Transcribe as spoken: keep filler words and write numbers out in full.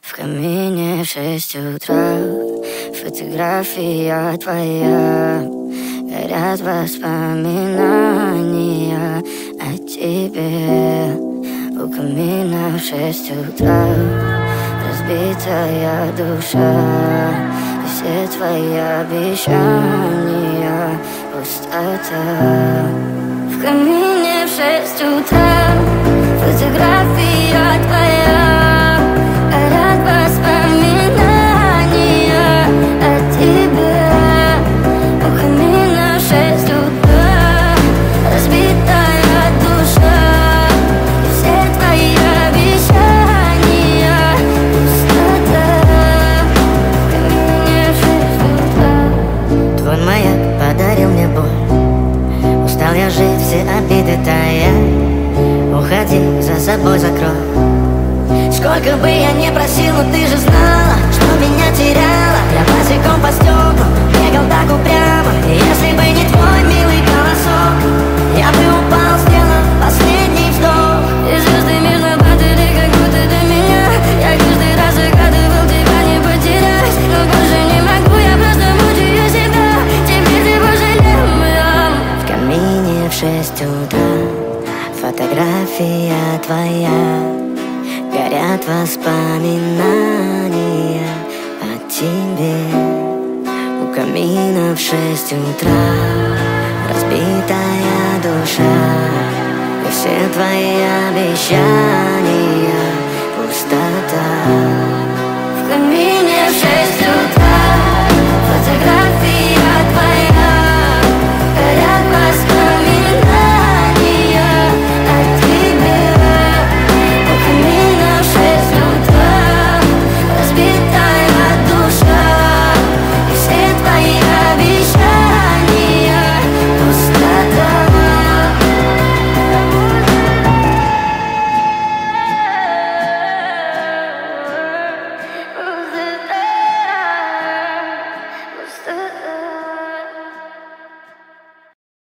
В камине в шесть утра, фотография твоя. Горят воспоминания о тебе. У камина в шесть утра, разбитая душа. И все твои обещания пустота. В камине в шесть утра, фотография твоя. Горят воспоминания о тебе. У камина в шесть утра, разбитая душа. И все твои обещания пустота. В камине в шесть утра. Твой маяк подарил мне боль. Устал я жить, все обиды тая. Уходи, за собой закрой. Сколько бы я не просил, но ты же знала, что меня теряла. Я босиком по стеклам бегал так упрямо. И если бы не твой милый голосок, я бы упал, сделал последний вздох. И звезды мирно падали, как будто до меня. Я каждый раз загадывал тебя не потерять. Но больше не могу, я просто мучаю себя. Теперь ты пожалел меня. В камине в шесть утра, фотография твоя. Горят воспоминания о тебе. У камина в шесть утра, разбитая душа. И все твои обещания пустота.